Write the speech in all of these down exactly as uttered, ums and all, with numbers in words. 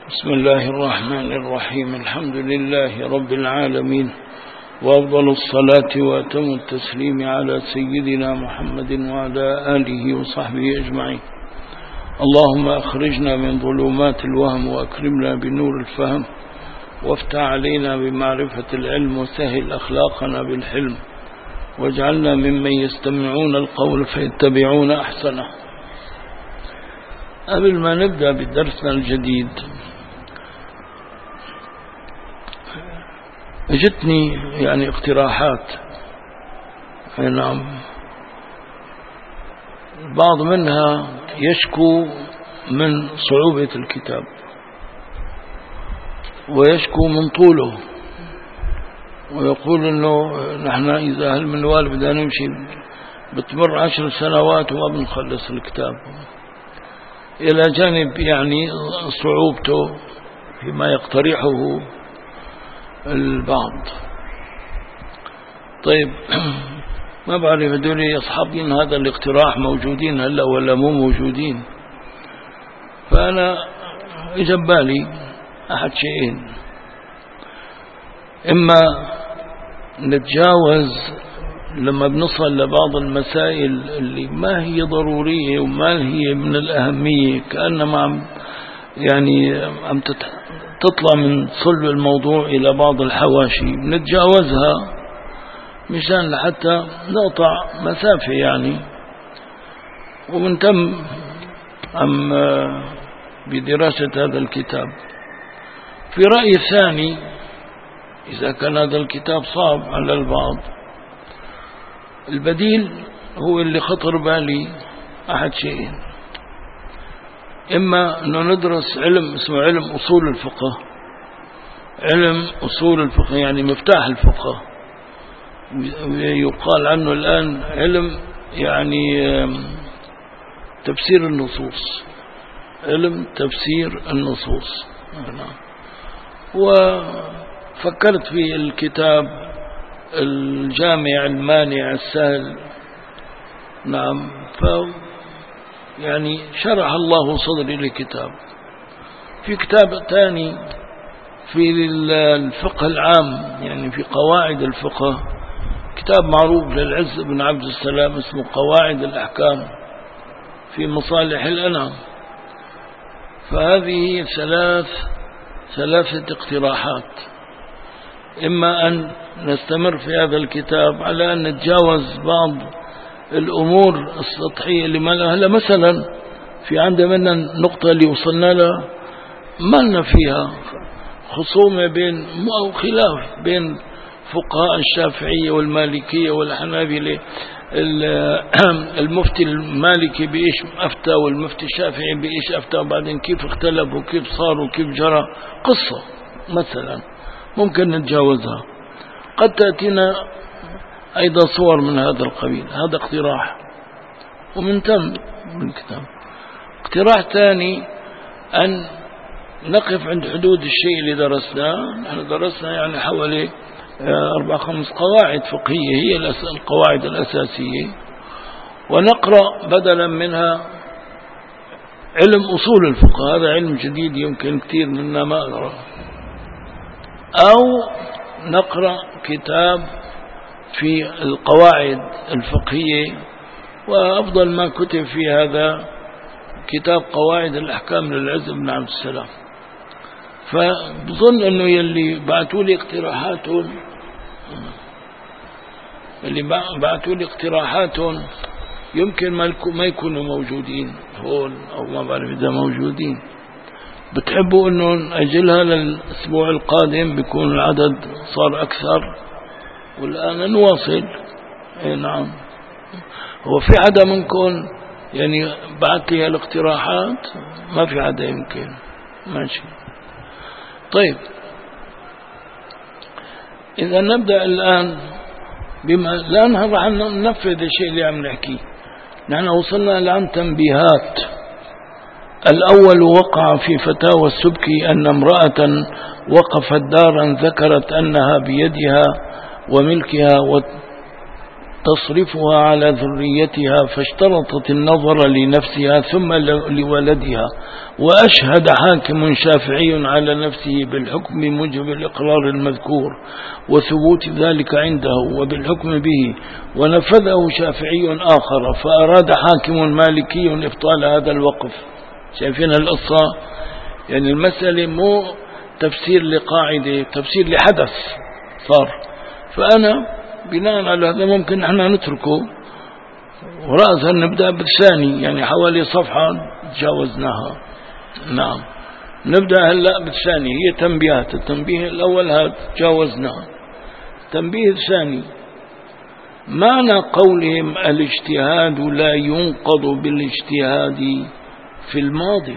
بسم الله الرحمن الرحيم. الحمد لله رب العالمين، وأفضل الصلاة وأتم التسليم على سيدنا محمد وعلى آله وصحبه أجمعين. اللهم أخرجنا من ظلمات الوهم وأكرمنا بنور الفهم، وافتح علينا بمعرفة العلم، وسهل أخلاقنا بالحلم، واجعلنا ممن يستمعون القول فيتبعون أحسنه. قبل ما نبدأ بدرسنا الجديد، جتني يعني اقتراحات، نعم، بعض منها يشكو من صعوبة الكتاب ويشكو من طوله، ويقول انه نحن اذا هل من والد بدنا نمشي بتمر عشر سنوات وما بنخلص الكتاب، الى جانب يعني صعوبته فيما يقترحه البعض. طيب ما بعرف هذول أصحابين هذا الاقتراح موجودين هلا ولا مو موجودين. فأنا إجا ببالي أحد شيئين: إما نتجاوز لما بنصل لبعض المسائل اللي ما هي ضرورية وما هي من الأهمية، كأنما عم يعني عم تطلع من صلب الموضوع إلى بعض الحواشي، نتجاوزها مشان لحتى نقطع مسافة يعني، ومنتم عم بدراسة هذا الكتاب. في رأي ثاني، إذا كان هذا الكتاب صعب على البعض، البديل هو اللي خطر بالي أحد شيئين: إما أنه ندرس علم اسمه علم أصول الفقه. علم أصول الفقه يعني مفتاح الفقه، يقال عنه الآن علم يعني تفسير النصوص، علم تفسير النصوص. وفكرت في الكتاب الجامع المانع السهل، نعم، ف يعني شرح الله صدري لكتاب. في كتاب ثاني في الفقه العام، يعني في قواعد الفقه، كتاب معروف للعز بن عبد السلام اسمه قواعد الأحكام في مصالح الأنام. فهذه ثلاث ثلاثة اقتراحات: إما أن نستمر في هذا الكتاب على أن نتجاوز بعض الأمور السطحية اللي ما لها، مثلا في عندنا النقطة اللي وصلنا لها ما لنا فيها خصومة بين أو خلاف بين فقهاء الشافعية والمالكية والحنابلة. المفتي المالكي بإيش أفتى والمفتي الشافعي بإيش أفتى، وبعدين كيف اختلفوا وكيف صاروا وكيف جرى قصة مثلا ممكن نتجاوزها. قد تأتينا أيضا صور من هذا القبيل. هذا اقتراح ومن تم بالكتاب. اقتراح ثاني: أن نقف عند حدود الشيء اللي درسناه. نحن درسنا يعني حوالي أربع خمس قواعد فقهية هي القواعد الأساسية، ونقرأ بدلا منها علم أصول الفقه. هذا علم جديد يمكن كثير منا ما أقرأ، أو نقرأ كتاب في القواعد الفقهية. وأفضل ما كتب في هذا كتاب قواعد الأحكام للعز بن عبد السلام. فبظن أنه يلي بعتوا لي اقتراحاتهم اللي بعتوا لي اقتراحاتهم يمكن ما يكونوا موجودين هون، أو ما بعرف إذا موجودين. بتحبوا أنه نأجلها للأسبوع القادم، بيكون العدد صار أكثر، والآن نواصل. اي نعم. هو في حدا منكم يعني بعت لي الاقتراحات؟ ما في حدا يمكن. ماشي. طيب إذا نبدأ الآن بما الآن راح ننفذ الشيء اللي عم نحكيه. نحن وصلنا الآن تنبيهات. الأول: وقع في فتاوى السبكي أن امرأة وقفت دارا ذكرت أنها بيدها وملكها تصرفها على ذريتها، فاشترطت النظر لنفسها ثم لولدها. وأشهد حاكم شافعي على نفسه بالحكم بموجب الإقرار المذكور وثبوت ذلك عنده وبالحكم به، ونفذه شافعي آخر، فأراد حاكم مالكي إبطال هذا الوقف. شايفين القصة؟ يعني المسألة مو تفسير لقاعدة، تفسير لحدث صار. فأنا بناء على هذا ممكن احنا نتركه ورأسا نبدأ بالثاني، يعني حوالي صفحة تجاوزناها. نعم، نبدأ هلأ بالثاني، هي تنبيهات. التنبيه الأول هذا تجاوزناه. التنبيه الثاني: معنى قولهم الاجتهاد لا ينقض بالاجتهاد في الماضي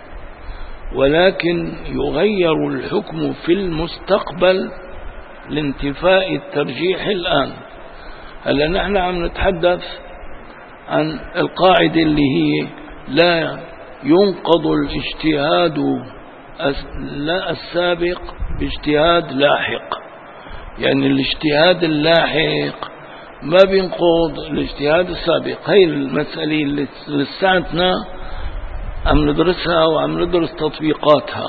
ولكن يغير الحكم في المستقبل لانتفاء الترجيح الآن. هلا نحن عم نتحدث عن القاعدة اللي هي لا ينقض الاجتهاد لا السابق باجتهاد لاحق. يعني الاجتهاد اللاحق ما بينقض الاجتهاد السابق. هي المسألة اللي لساتنا عم ندرسها وعم ندرس تطبيقاتها.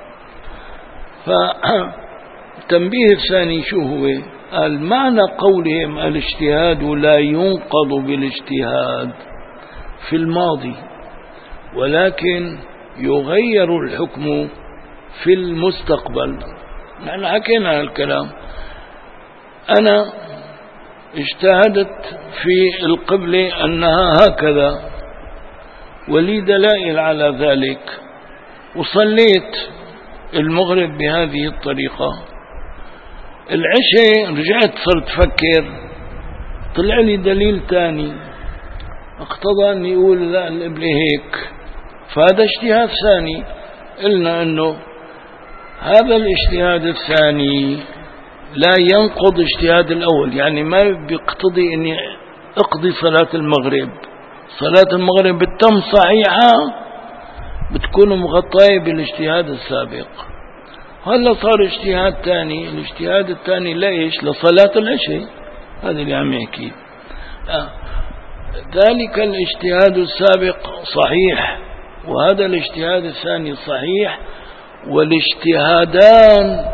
فالتنبيه الثاني شو هو؟ المعنى قولهم الاجتهاد لا ينقض بالاجتهاد في الماضي ولكن يغير الحكم في المستقبل. نحن حكينا الكلام. أنا اجتهدت في القبلة أنها هكذا ولي دلائل على ذلك، وصليت المغرب بهذه الطريقة. العشاء رجعت صرت فكر، طلع لي دليل تاني اقتضى أن يقول لا القبلة هيك، فهذا اجتهاد ثاني. قلنا أنه هذا الاجتهاد الثاني لا ينقض اجتهاد الأول، يعني ما بيقتضي أني أقضي صلاة المغرب. صلاة المغرب بالتم صحيحة بتكون مغطية بالاجتهاد السابق. هلا صار اجتهاد ثاني، الاجتهاد الثاني ليش؟ لصلاة العشاء. هذا اللي عم يحكي. آه. ذلك الاجتهاد السابق صحيح وهذا الاجتهاد الثاني صحيح، والاجتهادان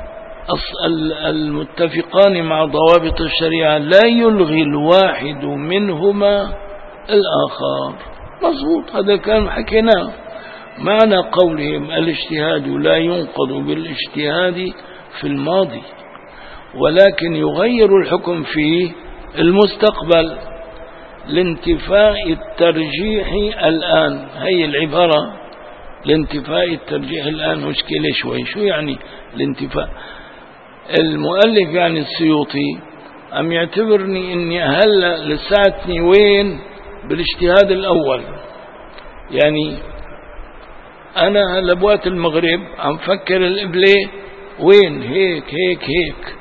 المتفقان مع ضوابط الشريعة لا يلغي الواحد منهما الآخر. مضبوط، هذا كان حكيناه. معنى قولهم الاجتهاد لا ينقض بالاجتهاد في الماضي ولكن يغير الحكم في المستقبل لانتفاء الترجيح الآن. هي العبارة لانتفاء الترجيح الآن مشكلة شوي. شو يعني الانتفاء؟ المؤلف يعني السيوطي عم يعتبرني اني هلا لساتني وين؟ بالاجتهاد الأول. يعني أنا هلا بوقت المغرب عم فكر القبلة وين؟ هيك هيك هيك.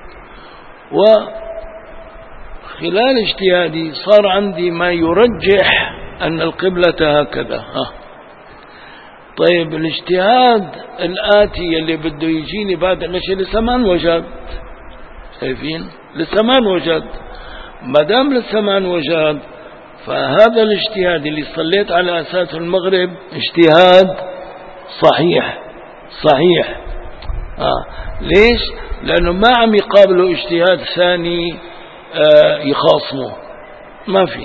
وخلال اجتهادي صار عندي ما يرجح أن القبلة هكذا. ها. طيب الاجتهاد الآتي اللي بده يجيني بعد العشاء لسه ما انوجد. شايفين؟ لسه ما انوجد. ما دام لسه ما انوجد فهذا الاجتهاد اللي صليت على أساس المغرب اجتهاد صحيح صحيح. آه. ليش؟ لأنه ما عم يقابله اجتهاد ثاني آه يخاصمه، ما في.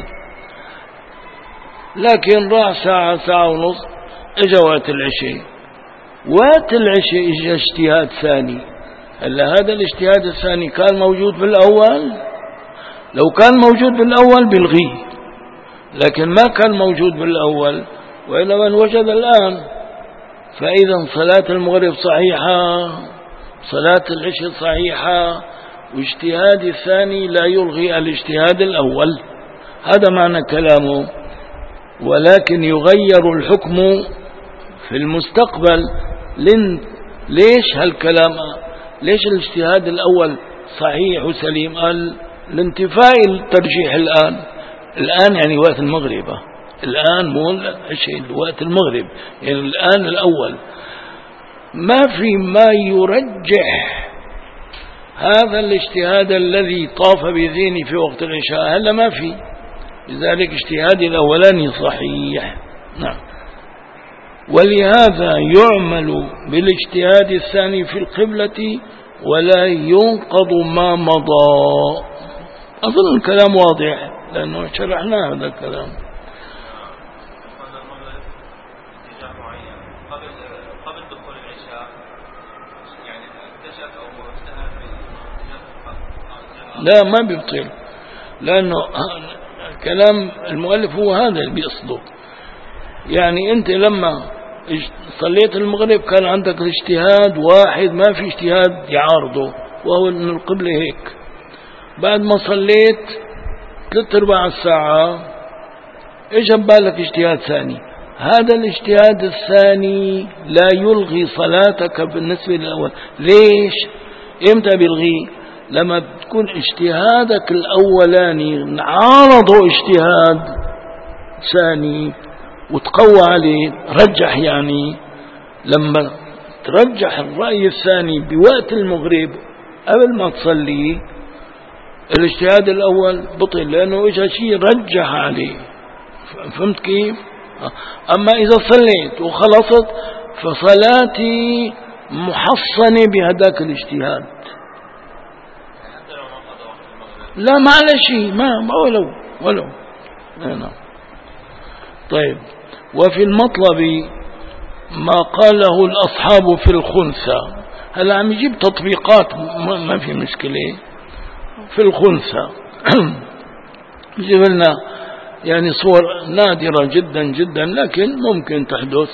لكن راح ساعة ساعة ونص اجا وقت العشاء، وقت العشاء اجا اجتهاد ثاني. هلا هذا الاجتهاد الثاني كان موجود بالأول؟ لو كان موجود بالأول بلغيه، لكن ما كان موجود بالأول وإلا من وجد الآن. فإذا صلاة المغرب صحيحة، صلاة العشاء صحيحة، واجتهاد الثاني لا يلغي الاجتهاد الأول. هذا معنى كلامه. ولكن يغير الحكم في المستقبل. ليش هالكلام؟ ليش الاجتهاد الأول صحيح وسليم؟ قال لانتفاء الترجيح الآن. الآن يعني وقت المغرب، الآن مو العشاء، وقت المغرب، يعني الآن الأول. ما في ما يرجح هذا الاجتهاد الذي طاف بذهني في وقت العشاء هلا ما في، لذلك اجتهادي الأولاني صحيح. نعم. ولهذا يعمل بالاجتهاد الثاني في القبلة ولا ينقض ما مضى. أظن الكلام واضح لأنه شرحنا هذا الكلام. لا ما بيبطل، لأنه كلام المؤلف هو هذا اللي بيقصده. يعني أنت لما صليت المغرب كان عندك اجتهاد واحد ما في اجتهاد يعارضه، وهو أن القبلة هيك. بعد ما صليت ثلاث أرباع الساعة إجا ببالك اجتهاد ثاني، هذا الاجتهاد الثاني لا يلغي صلاتك بالنسبة للأول. ليش؟ إمتى بيلغي؟ لما تكون اجتهادك الأولاني عارضه اجتهاد ثاني وتقوى عليه، رجح. يعني لما ترجح الرأي الثاني بوقت المغرب قبل ما تصلي، الاجتهاد الأول بطل لأنه إجا شيء رجح عليه. فهمت كيف؟ أما إذا صليت وخلصت فصلاتي محصنة بهداك الاجتهاد، لا ما على شيء، ما ولو ولو نعم. طيب. وفي المطلب ما قاله الأصحاب في الخنثى. هلا عم يجيب تطبيقات ما في مشكلة. في الخنثى يجيب لنا يعني صور نادرة جدا جدا لكن ممكن تحدث.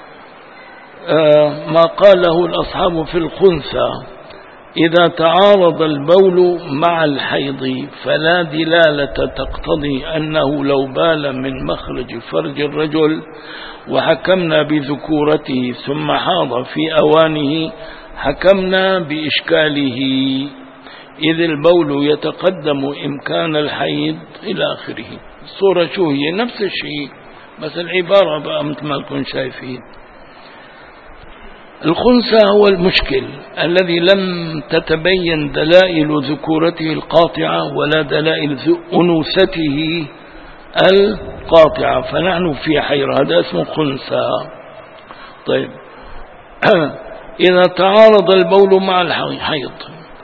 آه ما قاله الأصحاب في الخنثى: إذا تعارض البول مع الحيض فلا دلالة تقتضي أنه لو بال من مخرج فرج الرجل وحكمنا بذكورته ثم حاض في أوانه حكمنا بإشكاله، إذ البول يتقدم إمكان الحيض إلى آخره. الصورة شو هي؟ نفس الشيء بس العبارة بقى مثل ما لكم شايفين. الخنثى هو المشكل الذي لم تتبين دلائل ذكورته القاطعة ولا دلائل أنوثته القاطعة، فنحن في حيرة. هذا اسمه خنثى. طيب. إذا تعارض البول مع الحيض،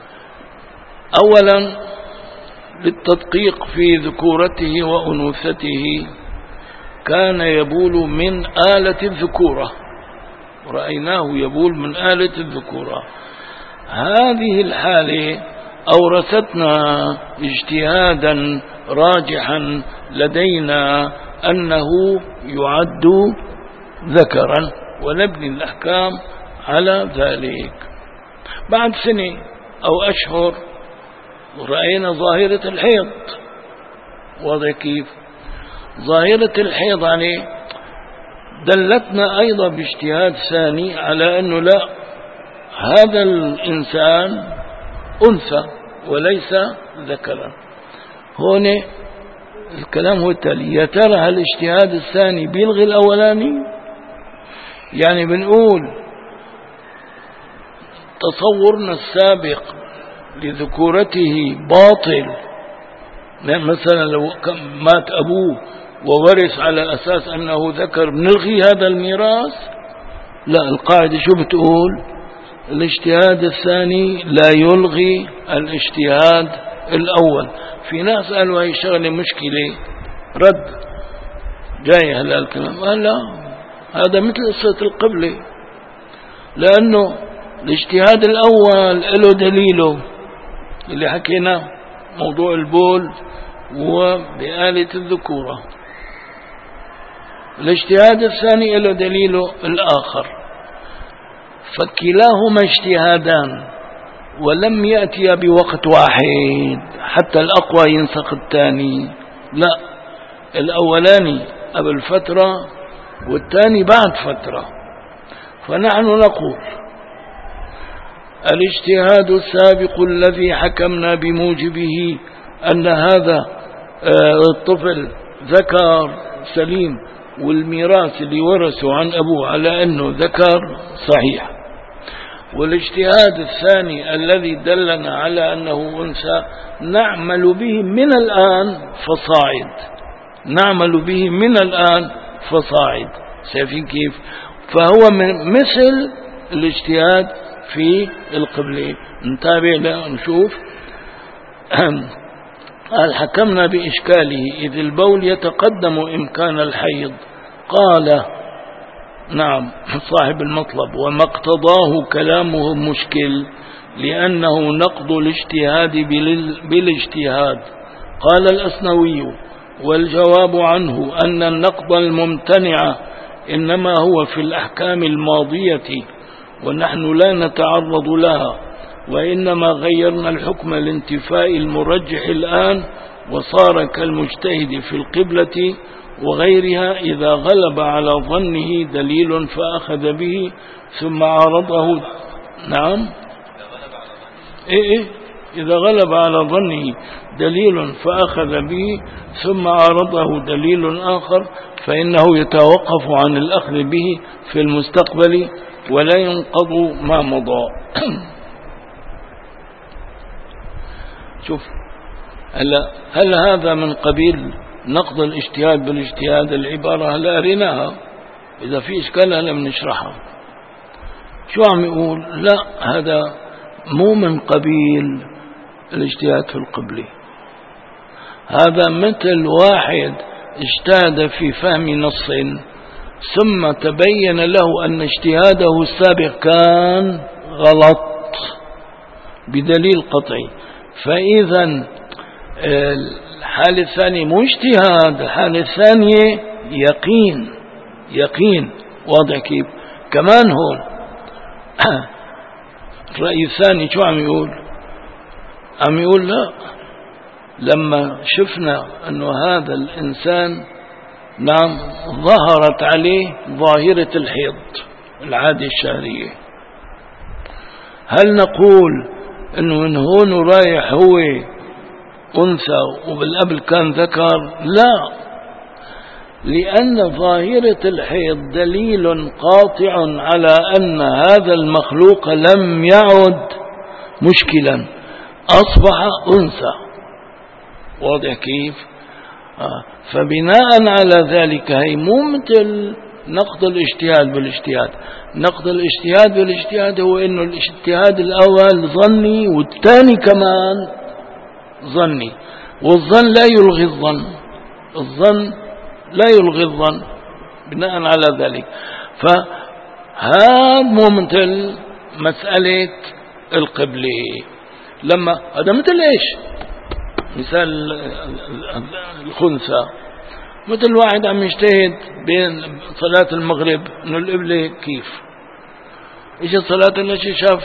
أولا للتدقيق في ذكورته وأنوثته كان يبول من آلة الذكورة، رأيناه يبول من آلة الذكورة. هذه الحالة أورثتنا اجتهادا راجحا لدينا أنه يعد ذكرا، ونبني الأحكام على ذلك. بعد سنة أو أشهر رأينا ظاهرة الحيض. واضح كيف؟ ظاهرة الحيض يعني دلتنا أيضا باجتهاد ثاني على أنه لا، هذا الإنسان أنثى وليس ذكرا. هون الكلام هو التالي: يا ترى هالاجتهاد الثاني بيلغي الأولاني؟ يعني بنقول تصورنا السابق لذكورته باطل، مثلا لو مات أبوه وورث على أساس أنه ذكر بنلغي هذا الميراث؟ لا، القاعدة شو بتقول؟ الاجتهاد الثاني لا يلغي الاجتهاد الأول. في ناس قالوا هاي شغلة مشكلة، رد جاي هلا الكلام. هلا هذا مثل قصة القبلة، لأنه الاجتهاد الأول له دليله اللي حكينا، موضوع البول وبآلة الذكورة. الاجتهاد الثاني له دليله الآخر، فكلاهما اجتهادان ولم يأتي بوقت واحد حتى الأقوى ينسخ الثاني. لا، الأولاني قبل فترة والثاني بعد فترة. فنحن نقول الاجتهاد السابق الذي حكمنا بموجبه أن هذا الطفل ذكر سليم والميراث اللي ورثه عن أبوه على أنه ذكر صحيح. والاجتهاد الثاني الذي دلنا على أنه أنثى نعمل به من الآن فصاعد، نعمل به من الآن فصاعد. شايفين كيف؟ فهو من مثل الاجتهاد في القبلة. نتابع نشوف. قال حكمنا بإشكاله إذ البول يتقدم إمكان الحيض. قال نعم صاحب المطلب وما اقتضاه كلامه مشكل لأنه نقض الاجتهاد بالاجتهاد. قال الأسنوي والجواب عنه أن النقض الممتنع إنما هو في الأحكام الماضية ونحن لا نتعرض لها، وإنما غيرنا الحكم لانتفاء المرجح الآن وصار كالمجتهد في القبلة وغيرها إذا غلب على ظنه دليل فأخذ به ثم عارضه. نعم إيه إيه إذا غلب على ظنه دليل فأخذ به ثم عارضه دليل آخر فإنه يتوقف عن الأخذ به في المستقبل ولا ينقض ما مضى. شوف هلا هل هذا من قبيل نقض الاجتهاد بالاجتهاد؟ العبارة هلا قريناها، إذا في إشكال هلا بنشرحها. شو عم يقول؟ لا، هذا مو من قبيل الاجتهاد في القبلة. هذا مثل واحد اجتهد في فهم نص ثم تبين له أن اجتهاده السابق كان غلط بدليل قطعي. فإذا الحالة الثانية مو اجتهاد، الحالة الثانية يقين. يقين واضح كيف؟ كمان هون الرأي الثاني شو عم يقول؟ عم يقول لا، لما شفنا أنه هذا الإنسان نعم ظهرت عليه ظاهرة الحيض العادة الشهرية، هل نقول أنه من هون ورايح هو أنثى وبالقبل كان ذكر؟ لا، لأن ظاهرة الحيض دليل قاطع على أن هذا المخلوق لم يعد مشكلا، أصبح أنثى. واضح كيف؟ آه. فبناء على ذلك هي مو مثل نقض الاجتهاد بالاجتهاد. نقض الاجتهاد بالاجتهاد هو انه الاجتهاد الاول ظني والثاني كمان ظني، والظن لا يلغي الظن، الظن لا يلغي الظن بناء على ذلك. فهذا مو مثل مسألة القبلة. لما هذا مثل ايش؟ مثال الخنثى، مثل واحد عم يجتهد بين صلاة المغرب انه القبلة كيف، اجى صلاة العشاء شاف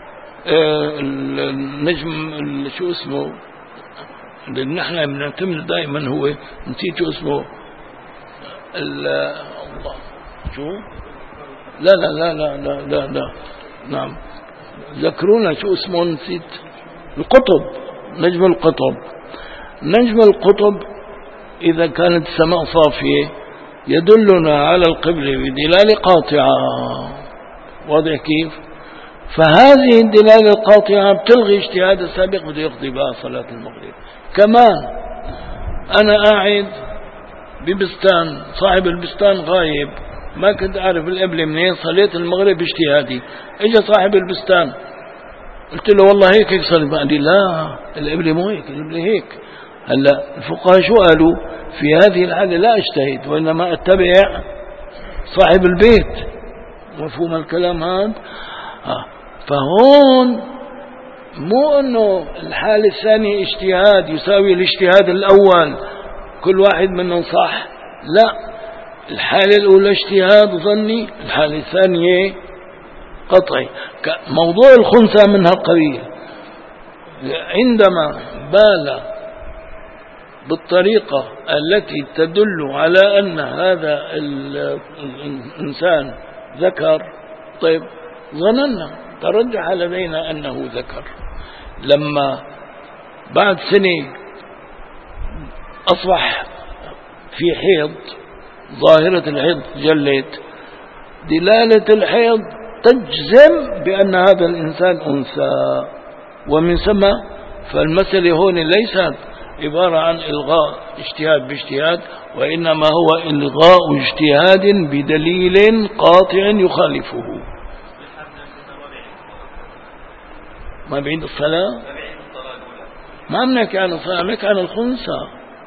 النجم شو اسمه اللي نحن بنعتمد دائما هو نسيت شو اسمه الله شو لا لا لا لا لا لا, لا. نعم ذكرونا شو اسمه، نسيت. القطب، نجم القطب. نجم القطب إذا كانت السماء صافية يدلنا على القبلة بدلالة قاطعة. واضح كيف؟ فهذه الدلالة القاطعة بتلغي اجتهاد السابق بده يقضي بها صلاة المغرب. كمان أنا قاعد ببستان، صاحب البستان غايب، ما كنت أعرف القبلة منين، صليت المغرب باجتهادي، إجا صاحب البستان قلت له والله هيك هيك صلي، قال لي لا القبلة مو هيك، القبلة هيك. هلا الفقهاء شو قالوا؟ في هذه الحالة لا اجتهد وإنما اتبع صاحب البيت. مفهوم الكلام هذا؟ آه. فهون مو انه الحالة الثانية اجتهاد يساوي الاجتهاد الاول كل واحد منهم صح، لا، الحالة الاولى اجتهاد ظني، الحالة الثانية قطعي. موضوع الخنثى من هالقبيل، عندما بال بالطريقة التي تدل على أن هذا الإنسان ذكر، طيب ظننا ترجح لدينا أنه ذكر. لما بعد سنة أصبح في حيض، ظاهرة الحيض جلت، دلالة الحيض تجزم بأن هذا الإنسان أنثى. ومن ثم فالمسألة هون ليست عبارة عن إلغاء اجتهاد باجتهاد، وإنما هو إلغاء اجتهاد بدليل قاطع يخالفه. ما بعيد الصلاة، ما بنحكي عن الصلاة، بنحكي عن الخنثى.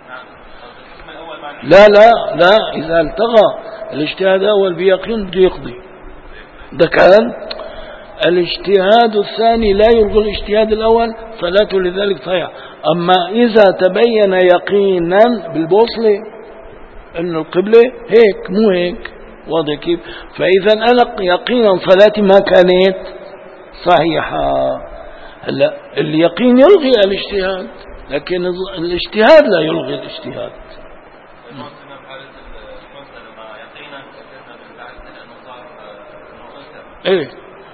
لا لا لا، إذا التغى الاجتهاد الأول بيقين بده يقضي. ده كان الاجتهاد الثاني لا يلغي الاجتهاد الأول، صلاته لذلك صحيحة. أما إذا تبين يقينا بالبوصلة أن القبلة هيك مو هيك، واضح كيف؟ فإذا أنا يقينا صلاتي ما كانت صحيحة. هلا اليقين يلغي الاجتهاد، لكن الاجتهاد لا يلغي الاجتهاد. ايه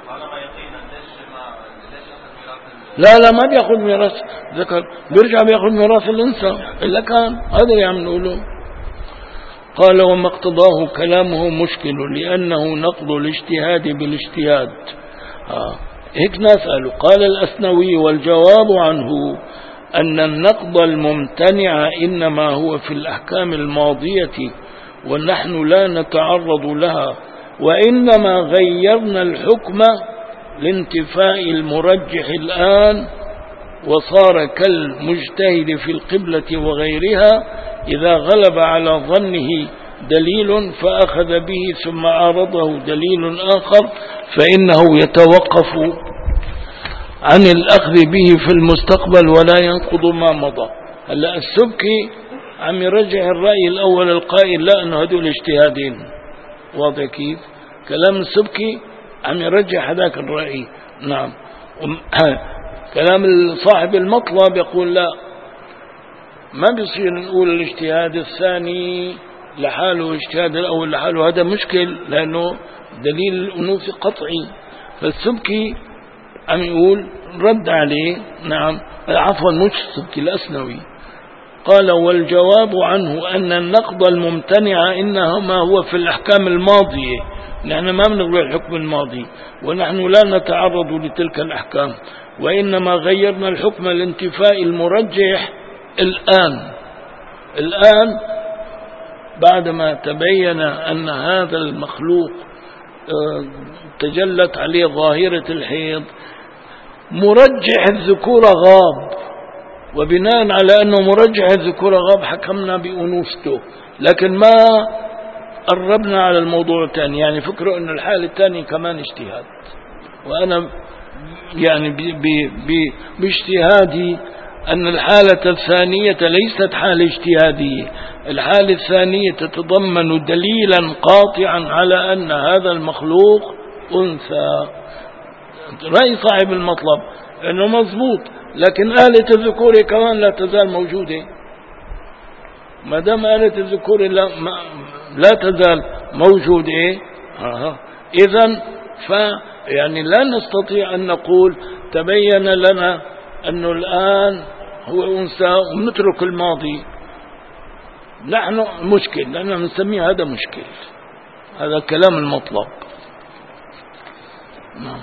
لا لا، ما بياخذ ميراث ذكر، بيرجع بياخذ ميراث الانثى الا كان هذا اللي عم نقوله. قال وما اقتضاه كلامه مشكل لانه نقض الاجتهاد بالاجتهاد. آه. هيك نسأله. قال الأثنوي والجواب عنه أن النقض الممتنع إنما هو في الأحكام الماضية ونحن لا نتعرض لها، وإنما غيرنا الحكم لانتفاء المرجح الآن، وصار كالمجتهد في القبلة وغيرها إذا غلب على ظنه دليل فأخذ به ثم عارضه دليل آخر فإنه يتوقف عن الأخذ به في المستقبل ولا ينقض ما مضى. هلا السبكي عم يرجع الرأي الأول القائل لا أنه هدول اجتهادين، واضح كيف؟ كلام السبكي عم يرجع هذاك الرأي. نعم. كلام صاحب المطلب يقول لا، ما بيصير نقول الاجتهاد الثاني لحاله اجتهاد الأول لحاله، هذا مشكل لأنه دليل الأنوثة قطعي. فالسبكي عم يقول رد عليه. نعم عفوا مش السبكي، الأثنوي. قال والجواب عنه أن النقض الممتنع إنما هو في الأحكام الماضية، نحن ما بنلغي الحكم الماضي ونحن لا نتعرض لتلك الأحكام، وإنما غيرنا الحكم لانتفاء المرجح الآن. الآن بعدما تبين أن هذا المخلوق تجلت عليه ظاهرة الحيض، مرجح الذكورة غاب، وبناء على أنه مرجح الذكورة غاب حكمنا بأنوثته، لكن ما قربنا على الموضوع الثاني. يعني فكروا أن الحالة الثانية كمان اجتهاد، وأنا يعني باجتهادي أن الحالة الثانية ليست حالة اجتهادية، الحالة الثانية تتضمن دليلا قاطعا على أن هذا المخلوق أنثى. رأي صاحب المطلب أنه مضبوط، لكن آلة الذكور كمان لا تزال موجودة. ما دام آلة الذكور لا, لا تزال موجودة، إذن فيعني لا نستطيع أن نقول تبين لنا أنه الآن هو أنثى ونترك الماضي. نحن مشكل، لأننا نسميه هذا مشكل، هذا كلام المطلب. نعم.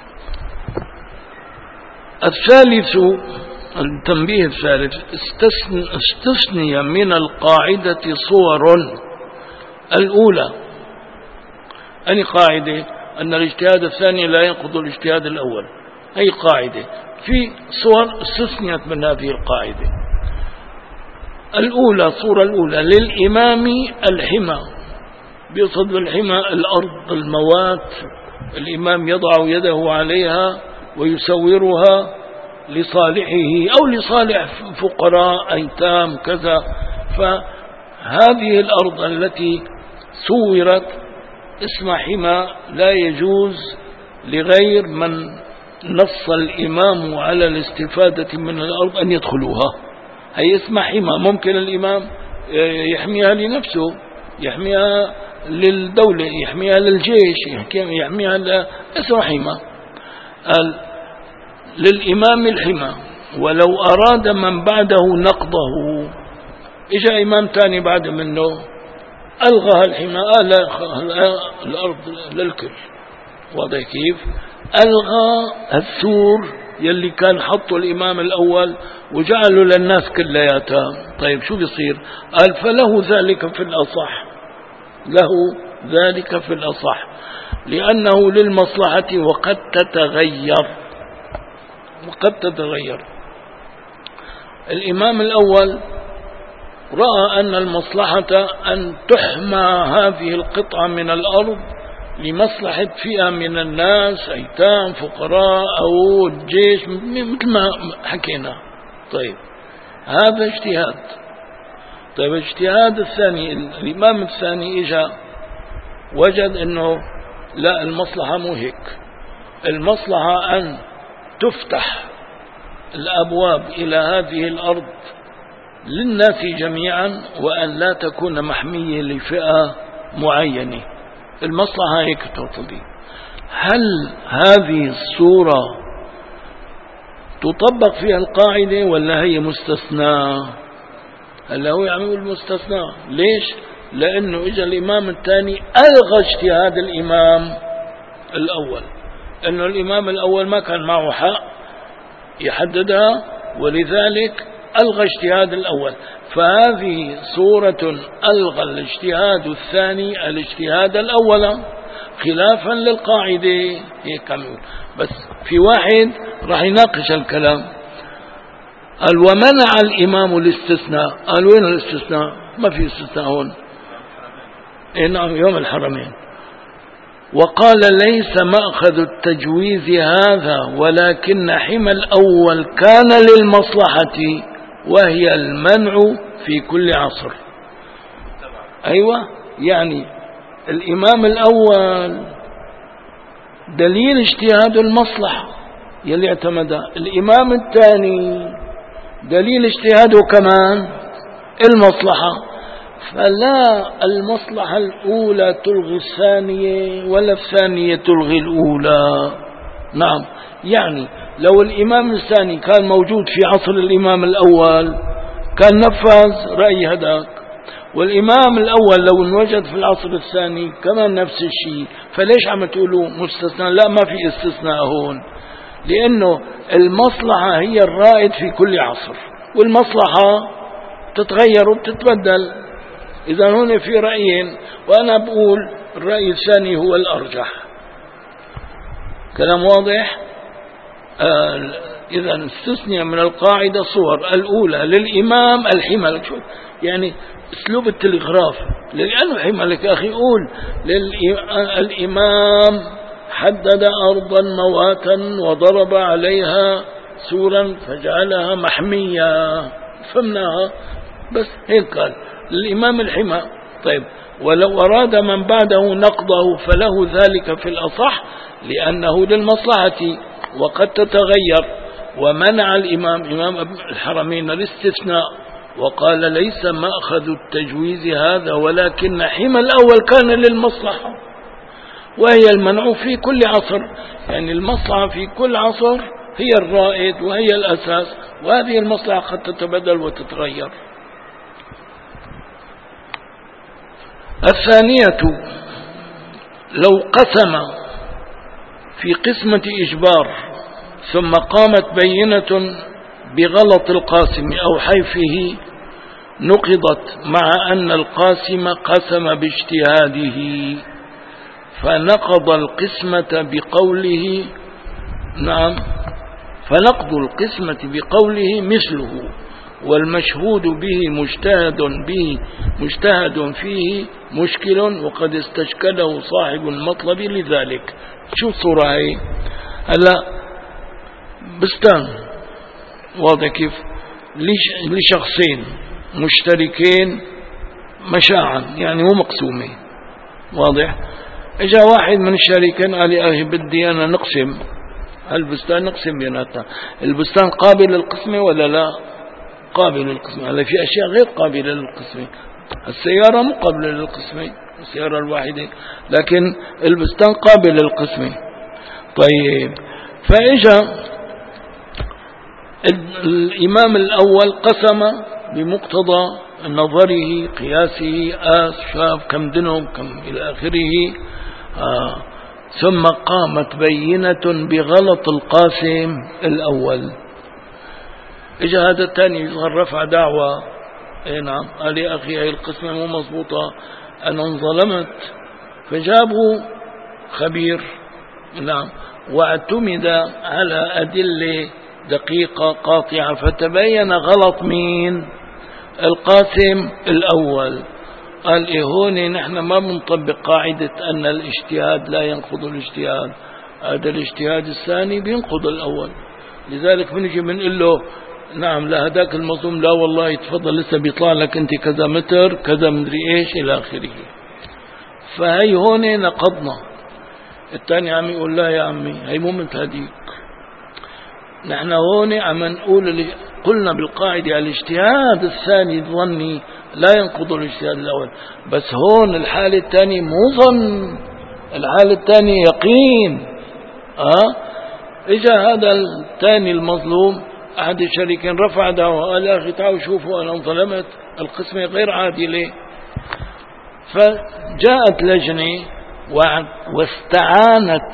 الثالث التنبيه الثالث استثني من القاعدة صور. الأولى أي قاعدة أن الاجتهاد الثاني لا ينقض الاجتهاد الأول، أي قاعدة في صور استثنيت من هذه القاعدة. الأولى صورة الأولى للإمام الحمى، بيقصد بالحمى الأرض الموات، الإمام يضع يده عليها ويسورها لصالحه أو لصالح فقراء أيتام كذا. فهذه الأرض التي سورت اسمها حمى، لا يجوز لغير من نص الإمام على الاستفادة من الأرض أن يدخلوها. هي اسمها حمى، ممكن الإمام يحميها لنفسه، يحميها للدولة، يحميها للجيش، يحميها ل... اسمها حمى. قال للإمام الحمى، ولو أراد من بعده نقضه، إجا إمام تاني بعد منه ألغى الحمى، قال الأرض للكل، واضح كيف؟ ألغى السور يلي كان حطه الإمام الأول وجعله للناس كلياتها. طيب شو بيصير؟ قال فله ذلك في الأصح، له ذلك في الأصح لأنه للمصلحة وقد تتغير، وقد تتغير. الإمام الأول رأى أن المصلحة أن تحمى هذه القطعة من الأرض لمصلحة فئة من الناس، أيتام فقراء أو الجيش مثل ما حكينا. طيب هذا اجتهاد. طيب الاجتهاد الثاني، الإمام الثاني إجا وجد أنه لا، المصلحة مو هيك، المصلحة أن تفتح الأبواب إلى هذه الأرض للناس جميعا وأن لا تكون محمية لفئة معينة. المصلحة هيك تقتضي. هل هذه الصورة تطبق فيها القاعدة ولا هي مستثنى؟ هلا هو يعمل مستثنى. ليش؟ لأنه إجا الإمام الثاني ألغى اجتهاد الإمام الأول، أنه الإمام الأول ما كان معه حق يحددها، ولذلك ألغى اجتهاد الأول. فهذه صورة ألغى الاجتهاد الثاني الاجتهاد الأول خلافا للقاعدة. هيك عم يقول. بس في واحد راح يناقش الكلام، قال ومنع الإمام الاستثناء. قال وين الاستثناء؟ ما في استثناء هون. إيه نعم، يوم الحرمين. وقال ليس مأخذ التجويز هذا ولكن حمى الأول كان للمصلحة وهي المنع في كل عصر. أيوة، يعني الإمام الأول دليل اجتهاد المصلحة يلي اعتمدها، الإمام الثاني دليل اجتهاده كمان المصلحة. فلا المصلحة الأولى تلغي الثانية ولا الثانية تلغي الأولى. نعم، يعني لو الإمام الثاني كان موجود في عصر الإمام الأول كان نفذ رأي هداك، والإمام الأول لو انوجد في العصر الثاني كمان نفس الشيء. فليش عم تقولوا مستثنى؟ لا، ما في استثناء هون، لأنه المصلحة هي الرائد في كل عصر، والمصلحة تتغير وبتتبدل. إذا هنا في رأيين وأنا بقول الرأي الثاني هو الأرجح. كلام واضح؟ آه إذا استثني من القاعدة صور. الأولى للإمام الحمى، يعني اسلوب التلغراف، لأنه حمى لك أخي قول للإمام حدد أرضا مواتا وضرب عليها سورا فجعلها محمية، فهمناها؟ بس هيك قال للإمام الحمى. طيب ولو أراد من بعده نقضه فله ذلك في الأصح لأنه للمصلحة وقد تتغير. ومنع الإمام إمام الحرمين الاستثناء وقال ليس مأخذ التجويز هذا ولكن حمى الأول كان للمصلحة وهي المنع في كل عصر. يعني المصلحة في كل عصر هي الرائد وهي الأساس، وهذه المصلحة قد تتبدل وتتغير. الثانية لو قسم في قسمة إجبار ثم قامت بينة بغلط القاسم أو حيفه نقضت مع أن القاسم قسم باجتهاده، فنقض القسمة بقوله نعم فنقض القسمة بقوله مثله، والمشهود به مجتهد به مجتهد فيه مشكل وقد استشكله صاحب المطلب لذلك. شو الصورة هي؟ هلا بستان واضح كيف لشخصين مشتركين مشاعا، يعني مو مقسومة، واضح. اجا واحد من الشريكين قال يا اخي بدي انا نقسم البستان، نقسم بيناتنا. البستان قابل للقسمة ولا لا؟ قابل للقسمة. هلا في اشياء غير قابلة للقسمة، السيارة مو قابلة للقسمة، السيارة الواحدة، لكن البستان قابل للقسمة. طيب فاجا الإمام الأول قسم بمقتضى نظره قياسه، آس شاف كم دنم كم إلى آخره، آه ثم قامت بينة بغلط القاسم الأول. إجا هذا الثاني يظهر رفع دعوة، اي نعم، قال يا أخي هي القسمة مو مضبوطة، أنا انظلمت. فجابوا خبير، نعم، واعتمد على أدلة دقيقة قاطعة، فتبين غلط مين؟ القاسم الأول. قال إيه هون نحن ما بنطبق قاعدة أن الاجتهاد لا ينقض الاجتهاد، هذا الاجتهاد الثاني بينقض الأول. لذلك بنجي بنقول له نعم لهداك المظلوم لا والله تفضل لسه بيطلع لك أنت كذا متر كذا مدري إيش إلى آخره. فهي هون نقضنا. الثاني عم يقول لا يا عمي هي مو مثل هديك، نحن هون عم نقول قلنا بالقاعدة الاجتهاد الثاني ظني لا ينقض الاجتهاد الأول، بس هون الحالة الثانية مو ظن، الحالة الثانية يقين. أه؟ إجا هذا الثاني المظلوم أحد الشريكين رفع دعوة، قال يا أخي تعالوا شوفوا أنا ظلمت، القسمة غير عادلة. فجاءت لجنة واستعانت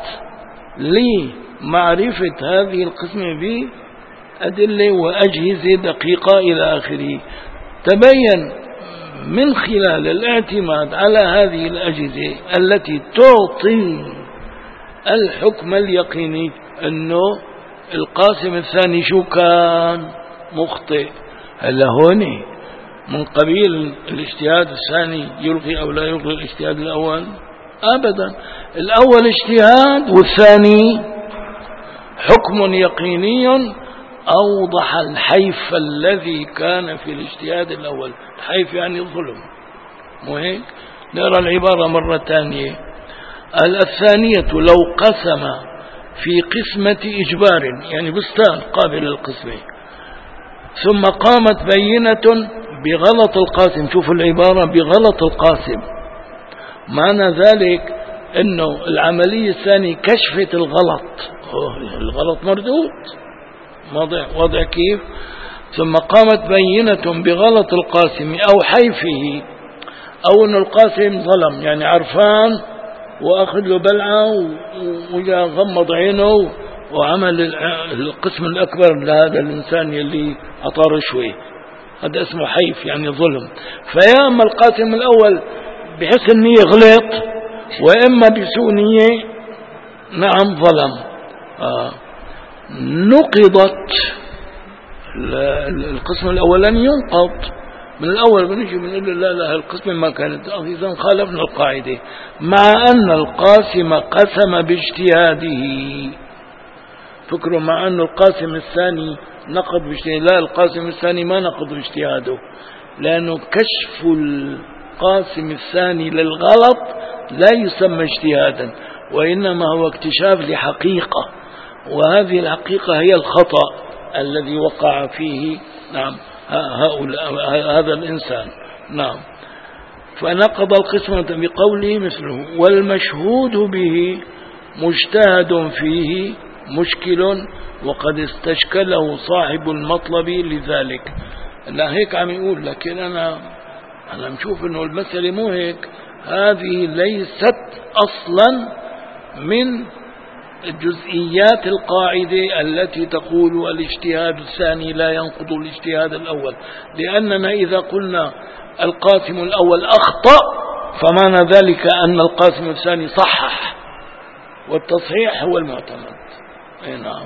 لمعرفة هذه القسمة بأدلة وأجهزة دقيقة إلى آخره. تبين من خلال الاعتماد على هذه الأجهزة التي تعطي الحكم اليقيني أنه القاسم الثاني شو كان مخطئ. هلا هون من قبيل الاجتهاد الثاني يلغي أو لا يلغي الاجتهاد الأول؟ أبدا، الأول اجتهاد والثاني حكم يقيني أوضح الحيف الذي كان في الاجتهاد الأول. الحيف يعني الظلم، مو هيك؟ نرى العبارة مرة ثانية. الثانية لو قسم في قسمة إجبار، يعني بستان قابل للقسمة، ثم قامت بينة بغلط القاسم. شوفوا العبارة بغلط القاسم، معنى ذلك أنه العملية الثانية كشفت الغلط، الغلط مردود، وضع, وضع كيف؟ ثم قامت بينة بغلط القاسم أو حيفه، أو أن القاسم ظلم يعني عرفان وأخذ له بلعة وجاء غمض عينه وعمل القسم الأكبر لهذا الإنسان يلي أعطاه رشوة، هذا اسمه حيف يعني ظلم. فيا أما القاسم الأول بحسن نية غلط، وإما بسوء نية نعم ظلم. آه. نقضت القسم الأولاني، ينقض من الأول. بنجي بنقول لا لا القسم ما كانت، إذا خالفنا القاعدة، مع أن القاسم قسم باجتهاده. فكروا مع أن القاسم الثاني نقض باجتهاده، لا القاسم الثاني ما نقض باجتهاده، لأنه كشف القاسم الثاني للغلط لا يسمى اجتهادا، وإنما هو اكتشاف لحقيقة، وهذه الحقيقة هي الخطأ الذي وقع فيه نعم هؤلاء هذا الإنسان. نعم. فنقض القسمة بقوله مثله والمشهود به مجتهد فيه مشكل وقد استشكله صاحب المطلب لذلك. لا هيك عم يقول، لكن أنا أنا مشوف إنه المسألة مو هيك. هذه ليست أصلا من جزئيات القاعدة التي تقول الاجتهاد الثاني لا ينقض الاجتهاد الأول، لأننا إذا قلنا القاسم الأول أخطأ فمعنى ذلك أن القاسم الثاني صحح، والتصحيح هو المعتمد. أي نعم.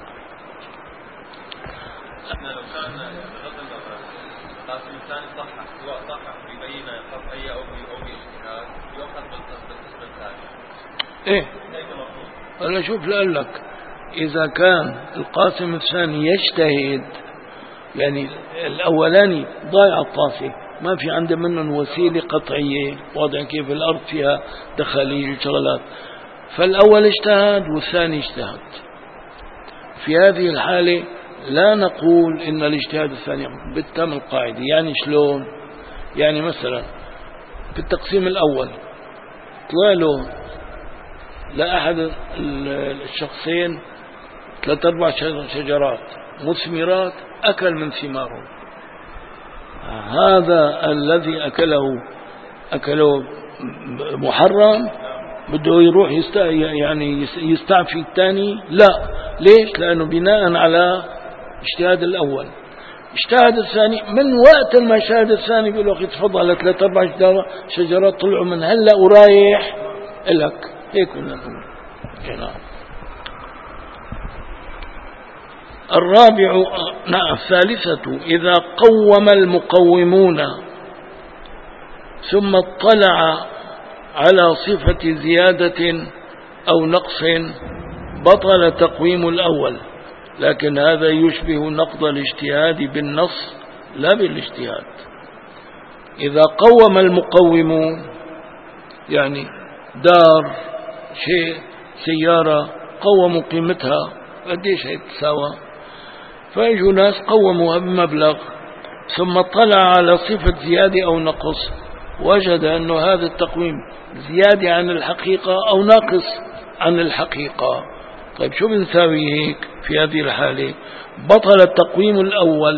لو كان القاسم الثاني صحح، سواء صحح ببينة قطعية أو باجتهاد، يؤخذ بالقسم الثاني. إيه أنا شوف لقلك إذا كان القاسم الثاني يجتهد، يعني الأولاني ضايع الطاسة، ما في عنده منه وسيلة قطعية، وضع كيف الأرض فيها دخلية وشغلات، فالأول اجتهد والثاني اجتهد. في هذه الحالة لا نقول إن الاجتهاد الثاني بالتم القاعدة. يعني شلون؟ يعني مثلا في التقسيم الأول طلع له لأحد الشخصين ثلاث أربع شجرات مثمرات، أكل من ثماره، هذا الذي أكله أكله محرم بده يروح يست... يعني يستعفي الثاني؟ لا. ليش؟ لأنه بناء على اجتهاد الأول. اجتهاد الثاني من وقت ما اجتهاد الثاني بيقول له أخي تفضل ثلاث أربع شجرات طلعوا من هلا ورايح لك. هيك بدنا نقول. نعم. الرابع نعم الثالثة إذا قوم المقومون ثم اطلع على صفة زيادة أو نقص بطل تقويم الأول، لكن هذا يشبه نقض الاجتهاد بالنص لا بالاجتهاد. إذا قوم المقومون يعني دار شيء سيارة قوموا قيمتها قديش هي تساوى، فاجوا ناس قوموها بمبلغ ثم اطلع على صفة زيادة أو نقص وجد أن هذا التقويم زيادة عن الحقيقة أو ناقص عن الحقيقة. طيب شو بنساوي هيك في هذه الحالة؟ بطل التقويم الأول.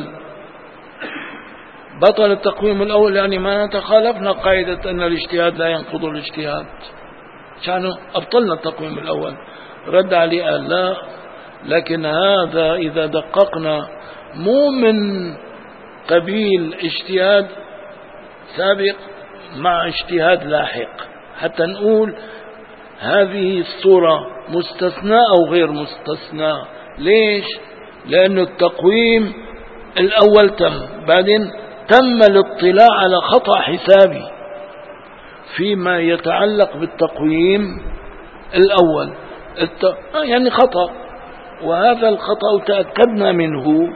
بطل التقويم الأول يعني ما تخالفنا قاعدة أن الاجتهاد لا ينقض الاجتهاد، شأنه أبطلنا التقويم الأول. رد عليه قال لا، لكن هذا إذا دققنا مو من قبيل اجتهاد سابق مع اجتهاد لاحق حتى نقول هذه الصورة مستثنى أو غير مستثنى. ليش؟ لأن التقويم الأول تم، بعدين تم الاطلاع على خطأ حسابي فيما يتعلق بالتقويم الأول الت... يعني خطأ، وهذا الخطأ تأكدنا منه،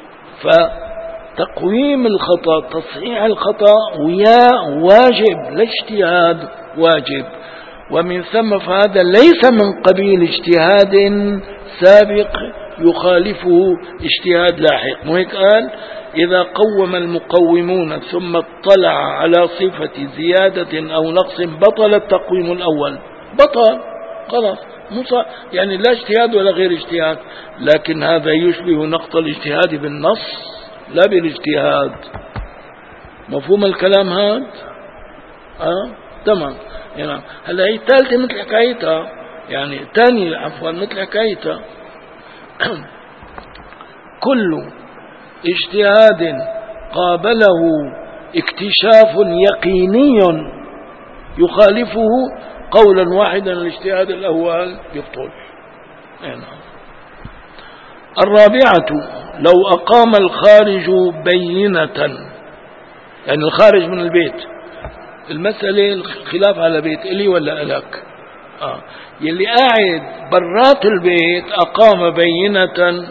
فتقويم الخطأ تصحيح الخطأ ويا واجب لاجتهاد واجب، ومن ثم فهذا ليس من قبيل اجتهاد سابق يخالفه اجتهاد لاحق. مو هيك قال إذا قوم المقومون ثم اطلع على صفة زيادة أو نقص بطل التقويم الأول. بطل خلاص يعني لا اجتهاد ولا غير اجتهاد، لكن هذا يشبه نقض الاجتهاد بالنص لا بالاجتهاد. مفهوم الكلام هذا؟ أه؟ تمام. يعني هلا هي الثالثة مثل حكايتها، يعني الثانية عفوا مثل حكايتها كل اجتهاد قابله اكتشاف يقيني يخالفه قولا واحدا الاجتهاد الأول يبطل. يعني الرابعة لو أقام الخارج بينة، يعني الخارج من البيت، المسألة الخلاف على بيت إلي ولا إلك، آه. يلي قاعد برات البيت أقام بينة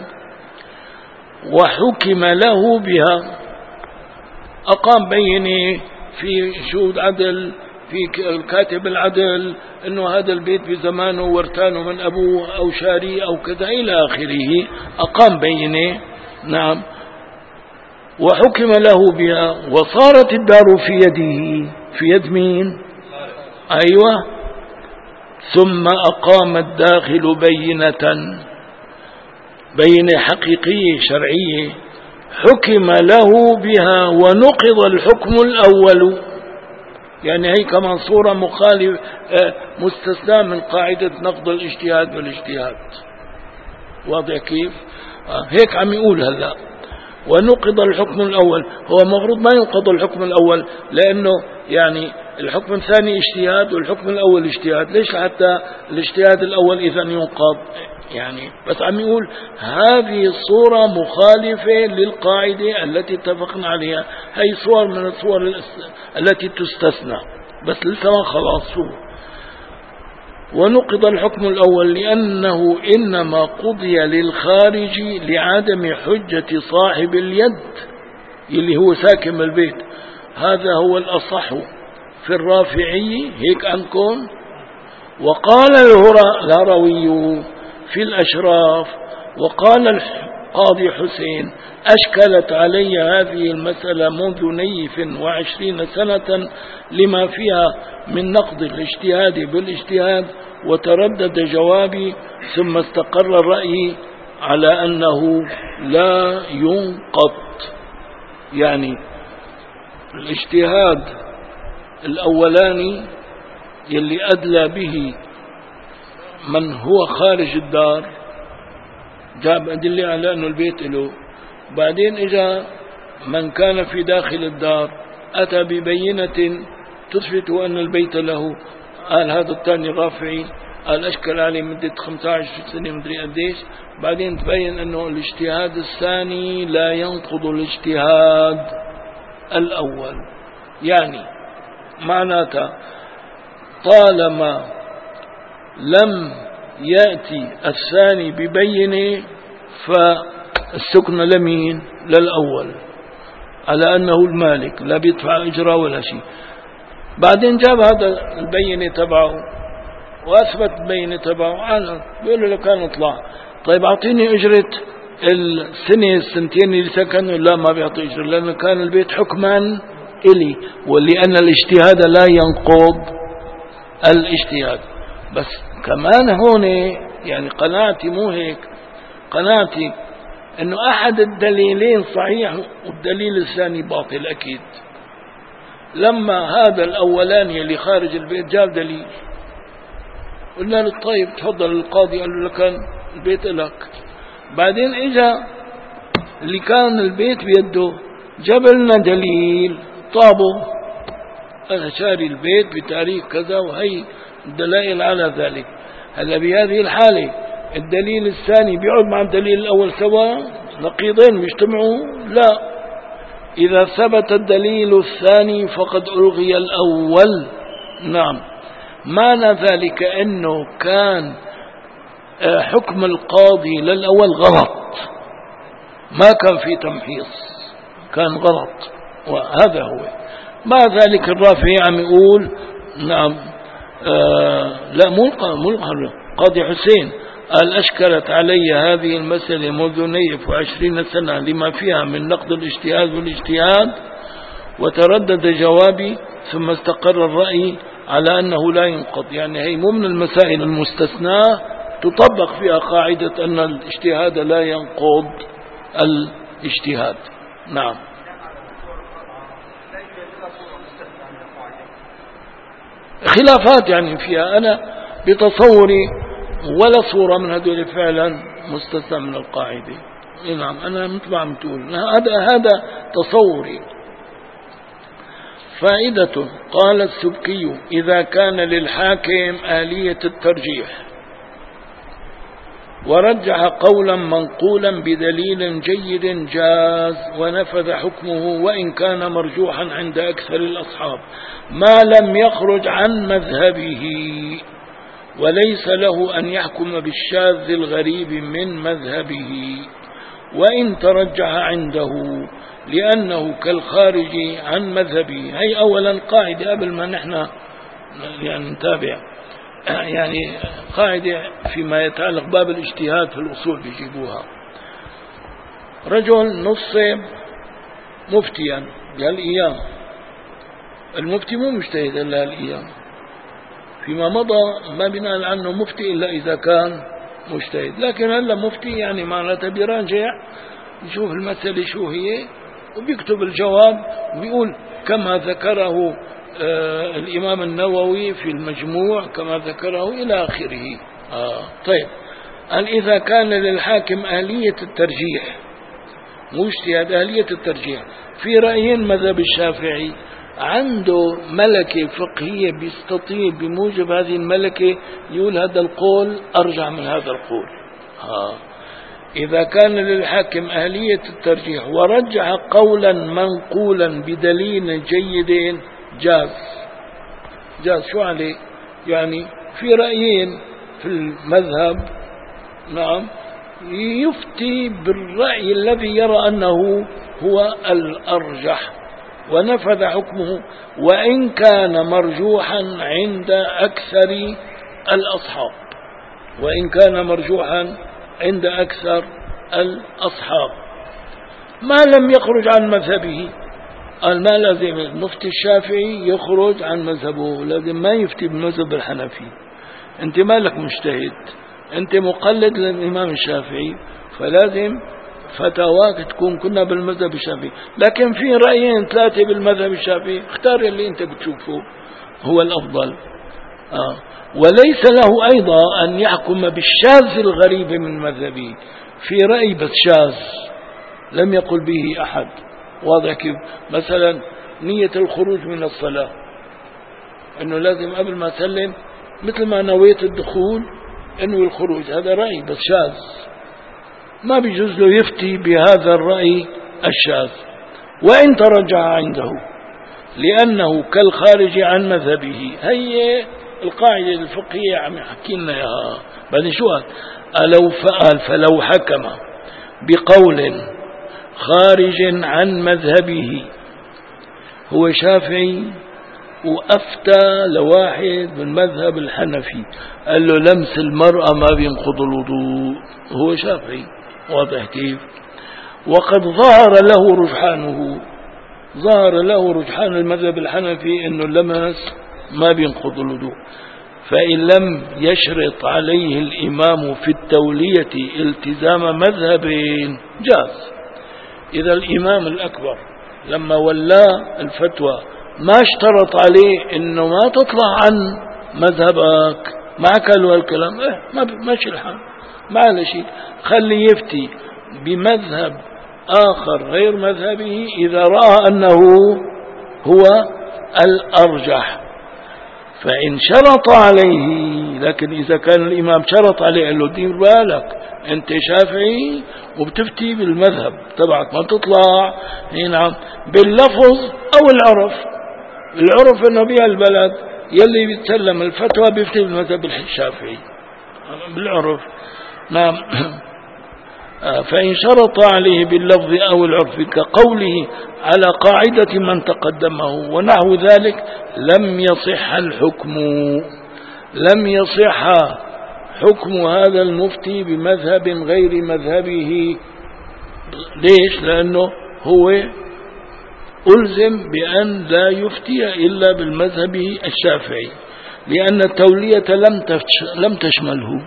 وحكم له بها، أقام بينة في شهود عدل في الكاتب العدل انه هذا البيت بزمانه وارتانه من ابوه او شاريه او كذا الى اخره، اقام بينه نعم وحكم له بها وصارت الدار في يده، في يد مين؟ ايوه. ثم اقام الداخل بينة، بينة حقيقية شرعية حكم له بها ونقض الحكم الاول، يعني هي كمان صورة مخالف مستثنى من قاعدة نقض الاجتهاد بالاجتهاد. واضح كيف؟ آه هيك عم يقول هلا ونقض الحكم الأول. هو المفروض ما ينقض الحكم الأول لأنه يعني الحكم الثاني اجتهاد والحكم الأول اجتهاد، ليش حتى الاجتهاد الأول إذا ينقض؟ يعني بس عم يقول هذه الصورة مخالفة للقاعدة التي اتفقنا عليها، هي صور من الصور التي تستثنى بس لسه ما خلاص. ونقض الحكم الأول لأنه إنما قضي للخارج لعدم حجة صاحب اليد اللي هو ساكن البيت. هذا هو الأصح في الرافعي هيك أنكم. وقال الهروي في الأشراف وقال القاضي حسين أشكلت علي هذه المسألة منذ نيف وعشرين سنة لما فيها من نقض الاجتهاد بالاجتهاد، وتردد جوابي ثم استقر الرأي على أنه لا ينقض. يعني الاجتهاد الأولاني يلي أدلى به من هو خارج الدار، جاب أدلة على أنه البيت له. بعدين إجا من كان في داخل الدار أتى ببينة تثبت أن البيت له. قال هذا الثاني رافعي، قال أشكل عليه مدة خمسة عشر سنة مدري قديش. بعدين تبين أنه الاجتهاد الثاني لا ينقض الاجتهاد الأول. يعني معناتها طالما لم يأتي الثاني ببينة فالسكن لمين؟ للأول، على أنه المالك لا بيدفع إجراء ولا شيء. بعدين جاب هذا البينة تبعه وأثبت البينة تبعه، أنا بيقول له لو كان اطلع طيب أعطيني أجرة السنة السنتين اللي سكنوا. لا ما بيعطي أجرة، لأنه كان البيت حكما إلي، ولأن الاجتهاد لا ينقض الاجتهاد. بس كمان هون يعني قناعتي مو هيك، قناعتي انه احد الدليلين صحيح والدليل الثاني باطل اكيد. لما هذا الاولاني اللي خارج البيت جاب دليل، قلنا له طيب تفضل. القاضي قال له كان البيت لك. بعدين اجا اللي كان البيت بيده جاب لنا دليل طابه، انا شاري البيت بتاريخ كذا وهي الدلائل على ذلك. هلا بهذه الحالة الدليل الثاني بيعود مع الدليل الأول سوا، نقيضين بيجتمعوا؟ لا، إذا ثبت الدليل الثاني فقد ألغي الأول. نعم، معنى ذلك أنه كان حكم القاضي للأول غلط، ما كان في تمحيص، كان غلط، وهذا هو. مع ذلك الرافعي عم يقول نعم آه لا مو قاضي حسين قال أشكلت علي هذه المسألة منذ نيف وعشرين سنة لما فيها من نقد الاجتهاد والاجتهاد، وتردد جوابي ثم استقر الرأي على أنه لا ينقض. يعني هي مو من المسائل المستثناة تطبق فيها قاعدة أن الاجتهاد لا ينقض الاجتهاد. نعم. خلافات يعني فيها، أنا بتصوري ولا صورة من هذول فعلا مستثنى من القاعدة. نعم، أنا مثل ما عم تقول هذا هذا تصوري. فائدة. قال السبكي إذا كان للحاكم آلية الترجيح ورجح قولا منقولا بدليل جيد جاز ونفذ حكمه وإن كان مرجوحا عند أكثر الأصحاب ما لم يخرج عن مذهبه، وليس له أن يحكم بالشاذ الغريب من مذهبه وإن ترجح عنده لأنه كالخارج عن مذهبه. هي أولا قاعدة قبل ما نحن يعني نتابع، يعني قاعدة فيما يتعلق باب الاجتهاد في الأصول بيجيبوها. رجل نصب مفتيا بهالأيام، المفتي مو مجتهد إلا هالأيام، فيما مضى ما بنقال عنه مفتي إلا إذا كان مجتهد، لكن هلا مفتي يعني معناته بيراجع يشوف المسألة شو هي وبيكتب الجواب وبيقول كما ذكره آه الإمام النووي في المجموع كما ذكره إلى آخره. آه طيب، قال إذا كان للحاكم آلية الترجيح مو اجتهاد، آلية الترجيح في رأيين مذهب الشافعي، عنده ملكة فقهية بيستطيع بموجب هذه الملكة يقول هذا القول أرجع من هذا القول. آه إذا كان للحاكم آلية الترجيح ورجح قولا منقولا بدليل جيد جاز. جاز شو عليه؟ يعني في رأيين في المذهب، نعم، يفتي بالرأي الذي يرى أنه هو الأرجح ونفذ حكمه وإن كان مرجوحا عند أكثر الأصحاب، وإن كان مرجوحا عند أكثر الأصحاب ما لم يخرج عن مذهبه. قال ما لازم المفتي الشافعي يخرج عن مذهبه، لازم ما يفتي بالمذهب الحنفي. انت مالك مجتهد، انت مقلد للإمام الشافعي، فلازم فتاواك تكون كنا بالمذهب الشافعي. لكن في رأيين ثلاثة بالمذهب الشافعي، اختار اللي انت بتشوفه هو الأفضل. آه. وليس له أيضا أن يحكم بالشاذ الغريب من مذهبه. في رأي بس شاذ لم يقل به أحد، واضح كيف؟ مثلا نية الخروج من الصلاة، أنه لازم قبل ما سلم مثل ما نويت الدخول أنه الخروج، هذا رأي بس شاذ، ما بيجوز له يفتي بهذا الرأي الشاذ وإن ترجع عنده، لأنه كالخارج عن مذهبه. هي القاعدة الفقهية عم يحكي لنا اياها. بعدين شو قال؟ ألو فقال فلو حكم بقول خارج عن مذهبه، هو شافعي وأفتى لواحد من مذهب الحنفي قال له لمس المرأة ما بينقض الوضوء، هو شافعي، واضح كيف؟ وقد ظهر له رجحانه، ظهر له رجحان المذهب الحنفي انه اللمس ما بينقض الوضوء، فإن لم يشرط عليه الإمام في التولية التزام مذهبين جاز. إذا الإمام الأكبر لما ولى الفتوى ما اشترط عليه انه ما تطلع عن مذهبك، معك له الكلام، اه ما ماشي الحال، ما على شيء، خلي يفتي بمذهب آخر غير مذهبه إذا رأى أنه هو الأرجح. فإن شرط عليه، لكن إذا كان الإمام شرط عليه قال له دير بالك أنت شافعي وبتفتي بالمذهب تبعك، ما تطلع هنا باللفظ أو العرف. العرف أنه بها البلد يلي بيتسلم الفتوى بيفتي بالمذهب الشافعي بالعرف، نعم. فإن شرط عليه باللفظ أو العرف كقوله على قاعدة من تقدمه ونحو ذلك لم يصح الحكم، لم يصح حكم هذا المفتي بمذهب غير مذهبه. ليش؟ لأنه هو ألزم بأن لا يفتي إلا بالمذهب الشافعي، لأن التولية لم لم تشمله.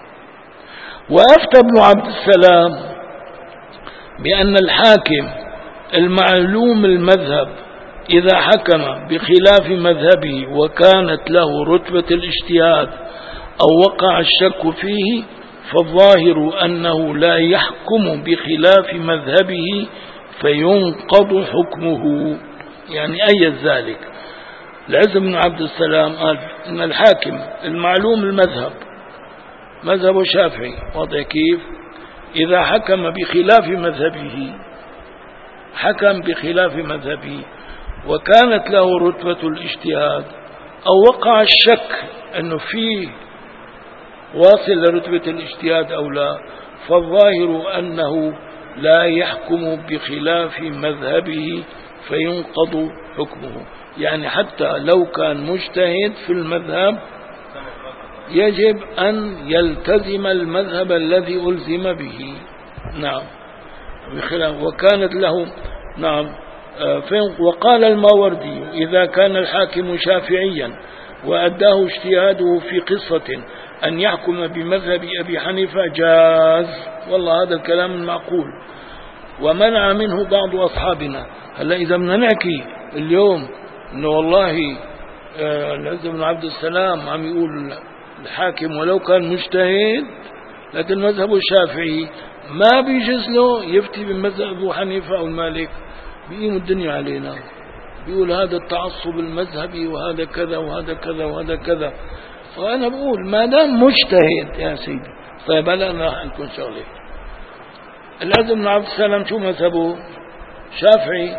وأفتى ابن عبد السلام بأن الحاكم المعلوم المذهب إذا حكم بخلاف مذهبه وكانت له رتبة الاجتهاد أو وقع الشك فيه فالظاهر أنه لا يحكم بخلاف مذهبه فينقض حكمه. يعني أي ذلك؟ العز بن عبد السلام قال إن الحاكم المعلوم المذهب مذهب الشافعي، واضح كيف؟ إذا حكم بخلاف مذهبه، حكم بخلاف مذهبه وكانت له رتبة الاجتهاد أو وقع الشك أنه فيه واصل لرتبة الاجتهاد أو لا، فالظاهر أنه لا يحكم بخلاف مذهبه فينقض حكمه. يعني حتى لو كان مجتهد في المذهب يجب أن يلتزم المذهب الذي ألزم به، نعم، بخلاف وكانت له، نعم. وقال الماوردي إذا كان الحاكم شافعيا وأداه اجتهاده في قصة أن يحكم بمذهب أبي حنيفة جاز، والله هذا الكلام المعقول، ومنع منه بعض أصحابنا. هلا إذا بدنا نحكي اليوم إنه والله العز بن عبد السلام عم يقول الحاكم ولو كان مجتهد لكن مذهبه الشافعي ما بيجوز له يفتي بمذهب أبو حنيفة أو المالك، بيقيم الدنيا علينا، بيقول هذا التعصب المذهبي وهذا كذا وهذا كذا وهذا كذا. وأنا بقول ما دام مجتهد يا سيدي، طيب هلا أنا راح نكون شغلة. العز بن عبد السلام شو مذهبه؟ شافعي.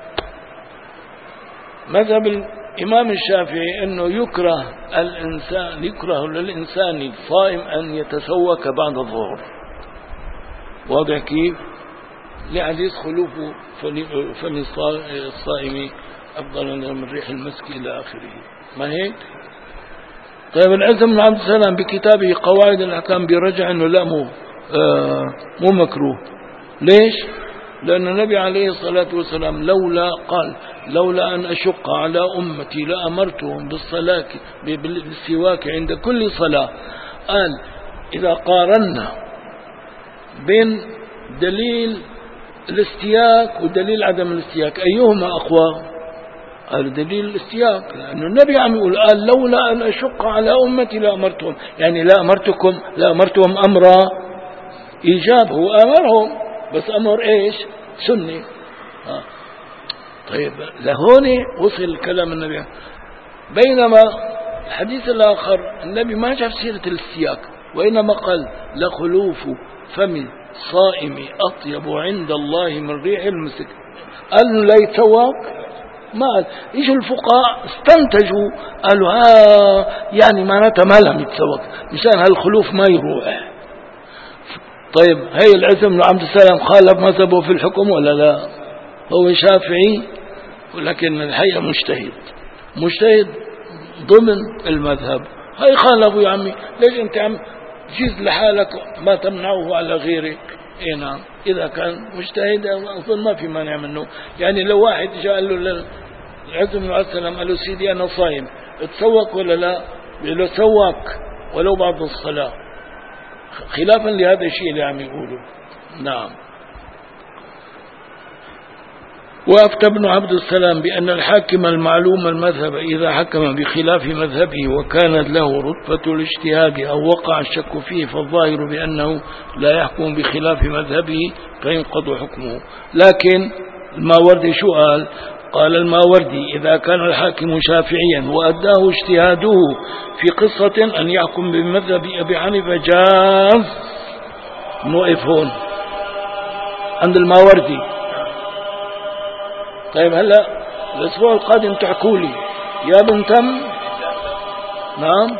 مذهب الإمام الشافعي أنه يكره الإنسان، يكره للإنسان الصائم أن يتسوك بعد الظهر، واضح كيف؟ لحديث خلوف فم الصائم أفضل من ريح المسك إلى آخره، ما هيك؟ طيب العز بن عبد السلام بكتابه قواعد الأحكام برجع أنه لا مو آه مو مكروه. ليش؟ لأن النبي عليه الصلاة والسلام لولا قال لولا أن أشق على أمتي لأمرتهم بالصلاة بالسواك عند كل صلاة. قال إذا قارنا بين دليل الاستياك ودليل عدم الاستياك أيهما أقوى؟ هذا دليل السياق، لأنه النبي عم يقول قال لولا أن أشق على أمتي لأمرتهم، يعني لا أمرتكم لا أمرتهم أمر إيجاب، هو أمرهم بس أمر إيش سني. آه. طيب لهون وصل كلام النبي. بينما الحديث الآخر النبي ما جاب سيرة السياق، وإنما قال لخلوف فم الصائم أطيب عند الله من ريح المسك. قال لا يتسوق؟ ما قال. يجوا الفقهاء استنتجوا قالوا ها يعني معناتها ما لم يتسوق مشان هالخلوف ما يروح. طيب هي العز بن عبد السلام خالف مذهبه في الحكم ولا لا؟ هو شافعي ولكن الحقيقة مجتهد مجتهد ضمن المذهب. هاي خالفوا يا عمي، ليش انت عم جيز لحالك ما تمنعه على غيرك؟ اي نعم، اذا كان مجتهد اظن ما في مانع منه. يعني لو واحد جاء له للعز بن عبد السلام قال له سيدي انا صايم تسوق ولا لا؟ بيقول له سوق ولو بعد الصلاة، خلافا لهذا الشيء اللي عم يقوله. نعم. وأفتى ابن عبد السلام بأن الحاكم المعلوم المذهب إذا حكم بخلاف مذهبه وكانت له رتبة الاجتهاد أو وقع الشك فيه فالظاهر بأنه لا يحكم بخلاف مذهبه فينقض حكمه. لكن الماوردي شو قال؟ قال الماوردي إذا كان الحاكم شافعيا وأداه اجتهاده في قصة أن يحكم بمذهب أبي حنيفة جاز. نوقف هون عند الماوردي. طيب هلا الأسبوع القادم تحكوا لي يا بن تم. نعم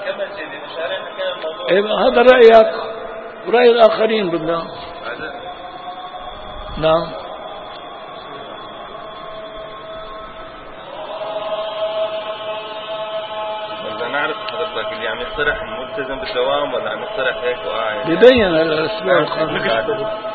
هذا رأيك ورأي الآخرين بالله. نعم نعرف حضرتك اللي عم يقترح ملتزم بالدوام ولا عم يقترح هيك وقاعد؟ ببين الأسبوع القادم.